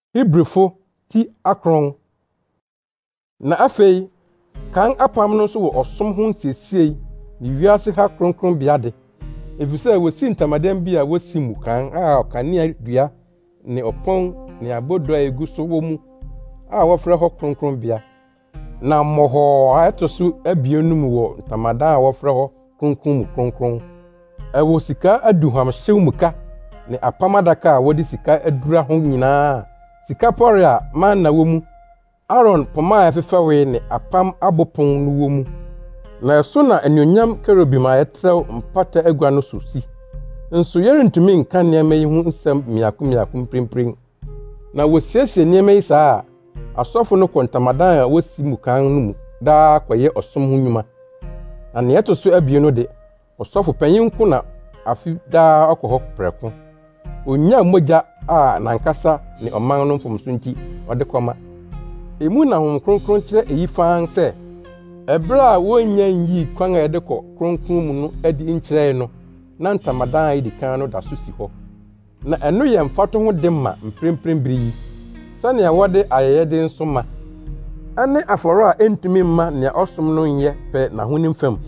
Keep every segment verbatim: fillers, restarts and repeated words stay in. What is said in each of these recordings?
Hebrifo ti akron. Na afei, kan apam no nso wɔ ɔsom ho nsiesie ne wiase ha kronkronbea de. Efisɛ wosi ntamadan bi a wosi mu kan a ɔkanea dua ne ɔpon ne abodo a egu so wɔ mu a wɔfrɛ hɔ kronkronbea. Na mmɔhɔɔ a ɛto so abien no mu wɔ ntamadan a wɔfrɛ hɔ kronkron mu kronkron. Ɛwɔ sika aduhuamhyew muka ne apam adaka a wɔde sika adura ho nyinaa. Sika pɔre a manna wɔ mu, Aaron poma a ɛfefɛwee ne apam abopon no wɔ mu. Na ɛso na anuonyam kerubim a ɛtrɛw mpata agua no so si. Nso yɛrentumi nka nneɛma yi ho nsɛm miako miako mprempren. Na wosiesie nneɛma yi saa a, asɔfo no kɔ ntamadan a wosi mu kan no mu daa kɔyɛ ɔsom ho nnwuma. Na nea ɛto so abien no de, ɔsɔfo panyin ko na afi daa ɔkɔ hɔ prɛko. Onyaa mogya a nankasa ne ɔman no mfomso nti ɔde kɔma. Emu na Honhom Kronkron kyerɛ eyi faan sɛ, ɛbere a wonnya nyi kwan a yɛde kɔ kronkron mu no adi nkyerɛe no, na ntamadan a yɛdi kan no da so si hɔ. Na ɛno yɛ mfato ho de ma mprempren bere yi, sɛnea wɔde ayɛyɛde nso ma. Ɛne afɔre a entumi mma nea ɔsom no nyɛ pɛ n'ahonim fam.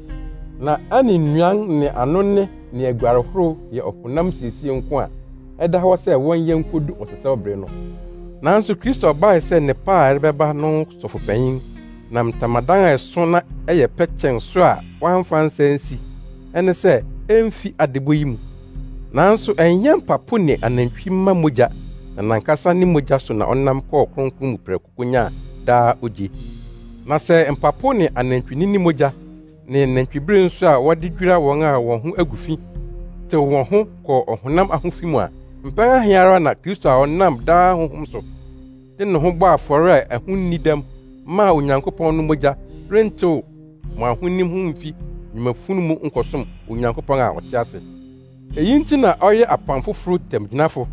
Na ɛne nnuan ne anonne ne aguarehoro yɛ ɔhonam siesie nko a ɛda hɔ sɛ wɔnyɛ nkodu ɔsesɛw bere no. Nanso Kristo bae sɛ nnepa a ɛrebɛba no sɔfopanyin, nam ntamadan a ɛso na ɛyɛ pɛ kyɛn so a wɔamfa nsa nsi, ɛne sɛ emfi adebɔ yi mu. Nanso ɛnyɛ mpapo ne anantwi mma mogya, na nankasa ne mogya so na ɔnam kɔɔ kronkron mu prɛko konyaa daa ogye. Na sɛ mpapo ne anantwinini mogya ne nantwibere nso a wɔde dwira wɔn a wɔn ho agu fi, tew wɔn ho kɔ ɔhonam ahofi mu a, mpɛn ahe ara na Kristo a ɔnam daa honhom so de ne ho bɔ afɔre a ɛho nni dɛm maa Onyankopɔn no mogya rentew mo ahonim ho mfi nnwumafunu mu nkɔsom Onyankopɔn a ɔte ase. Eyi nti na ɔyɛ apam foforo tamgyinafo.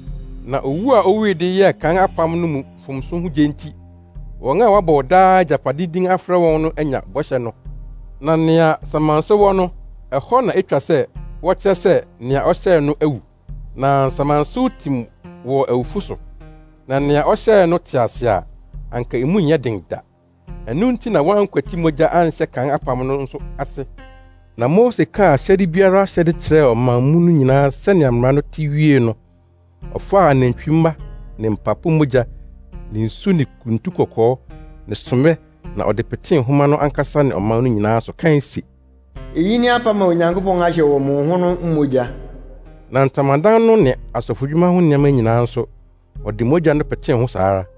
Na owu a owui de yɛɛ kan apam no mu fomso ho gye nti, wɔn a wɔabɔ daa agyapade din afrɛ wɔn no anya bɔhyɛ no. Na nea samanso wɔ no, ɛhɔ na etwa sɛ wɔkyerɛ sɛ nea ɔhyɛɛ no awu. Na nsamansew tim wɔ awufo so, na nea ɔhyɛɛ no te ase a, anka emu nyɛ den da. Ɛno nti na wɔankwati mogya anhyɛ kan apam no nso ase. Na Mose kaa ahyɛde biara ahyɛde kyerɛɛ ɔman mu no nyinaa sɛnea mmara no te wiee no. Ɔfaa anantwimma ne mpapo mogya ne nsu ne kuntu kɔkɔɔ ne somɛ na ɔde petee nhoma no ankasa ne ɔman no nyinaa so kae se, eyi ne apam a Onyankopɔn ahyɛ wɔ mo ho no mmogya. Na ntamadan no ne asɔfodwuma ho nneɛma nyinaa nso, ɔde mogya no petee ho saa ara.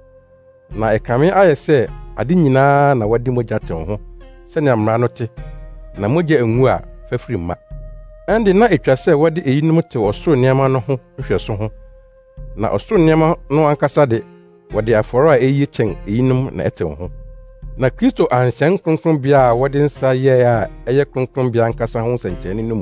Na ɛkame ayɛ sɛ ade nyinaa na wɔde mogya tew ho, sɛnea mmara no te, na mogya engu a fafiri mma. Ɛnde na etwa sɛ wɔde eyinom tew ɔsoro nneɛma no ho nhwɛso ho, na ɔsoro nneɛma no ankasa de, wɔde afɔre a eyi kyɛn eyinom na ɛtew ho. Na Kristo anhyɛn kronkronbea a wɔde nsa yɛe a ɛyɛ kronkronbea ankasa ho nsɛnkyerɛnne no mu.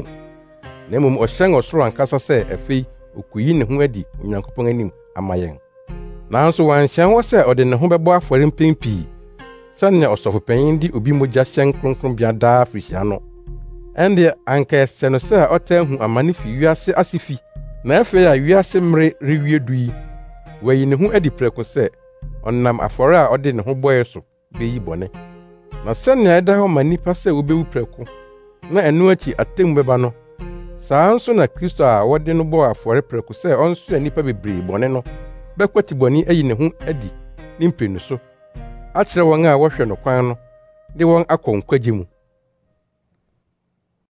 Na mmom ɔhyɛn ɔsoro ankasa sɛ afei okoyi ne ho adi Onyankopɔn anim ama yɛn. Nanso wanhyɛn hɔ sɛ ɔde ne ho bɛbɔ afɔre mpɛn pii, sɛnea ɔsɔfopanyin de obi mogya hyɛn kronkronbea daa afirihyia no. Ɛnde anka ɛsɛ no sɛ ɔtaa hu amane fi wiase ase fi, na afei a wiase mmere rewie du yi, wayi ne ho adi prɛko sɛ ɔnam afɔre a ɔde ne ho bɔe so beyi bɔne. Na sɛnea ɛda hɔ ma nnipa sɛ wobewu prɛko, na ɛno akyi atemmu bɛba no, saa nso na Kristo a wɔde no bɔɔ afɔre prɛko sɛ ɔnsoa nnipa bebree bɔne no bɛkwati bɔne ayi ne ho adi ne mprenu so, akyerɛ wɔn a wɔhwɛ no kwan no, de wɔn akɔ nkwagye mu.